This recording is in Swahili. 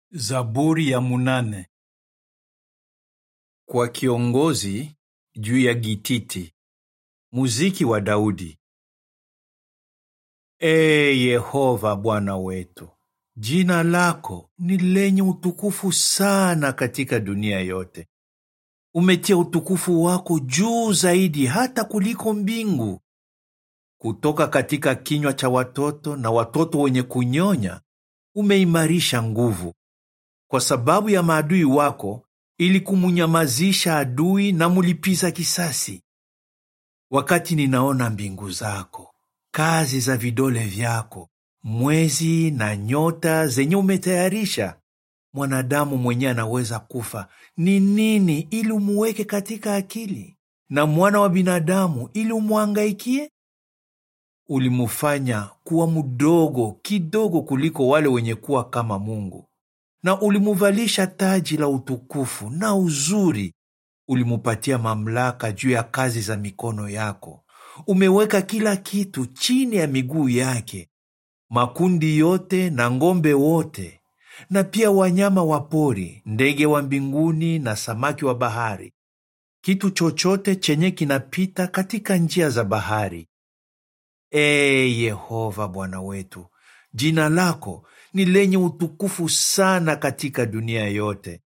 Zaburi ya 8. Kwa kiongozi juu ya gititi. Muziki wa Daudi. Ee Yehova Bwana wetu, jina lako ni lenye utukufu sana katika dunia yote. Umetia utukufu wako juu zaidi hata kuliko mbingu. Kutoka katika kinywa cha watoto na watoto wenye kunyonya, umeimarisha nguvu. Kwa sababu ya maadui wako, ili kumunyamazisha adui na mulipiza kisasi. Wakati ninaona mbingu zako, kazi za vidole vyako, mwezi na nyota zenye umetayarisha, mwanadamu mwenye anaweza kufa ni nini ili umuweke katika akili, na mwana wa binadamu ili umuhangaikie? Ulimufanya kuwa mdogo kidogo kuliko wale wenye kuwa kama Mungu, na ulimuvalisha taji la utukufu na uzuri. Ulimupatia mamlaka juu ya kazi za mikono yako. Umeweka kila kitu chini ya miguu yake, makundi yote na ng'ombe wote, na pia wanyama wa pori, ndege wa mbinguni na samaki wa bahari, kitu chochote chenye kinapita katika njia za bahari. Ee Yehova Bwana wetu, jina lako ni lenye utukufu sana katika dunia yote.